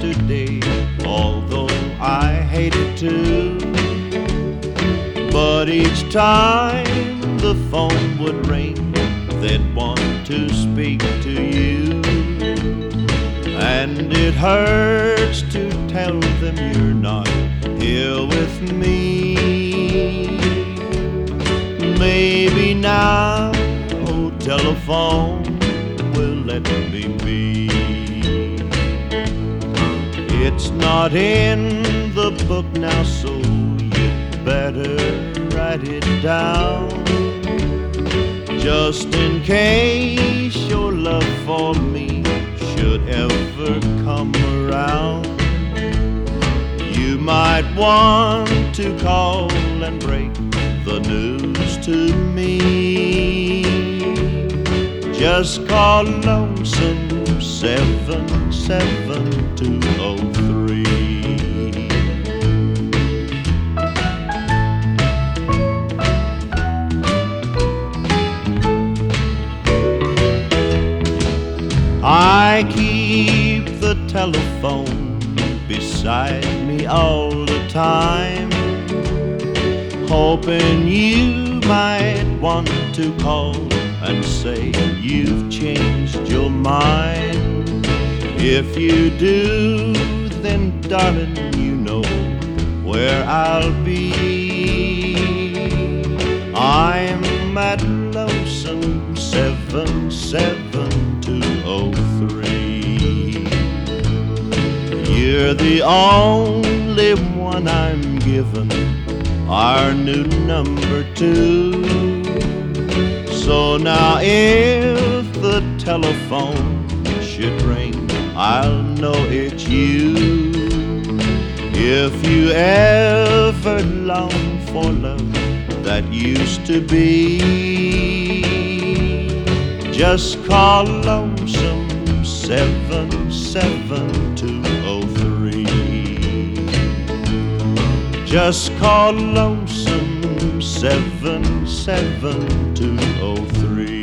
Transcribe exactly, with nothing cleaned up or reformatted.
today, although I hated to. But each time the phone would ring, they'd want to speak to you. And it hurts to tell them you're not here with me. Maybe now, oh telephone, will let me be. It's not in the book now, so you better write it down, just in case your love for me should ever come around. You might want to call and break the news to me. Just call lonesome seven seven two oh three. I keep the telephone beside me all the time, hoping you might want to call and say you've changed your mind. If you do, then darling, you know where I'll be. I'm at lonesome seven seven two oh three. You're the only one I'm given, our new number two. So now if the telephone should ring, I'll know it's you. If you ever long for love that used to be, just call lonesome seven seven two oh three. Just call lonesome seven seven two oh three.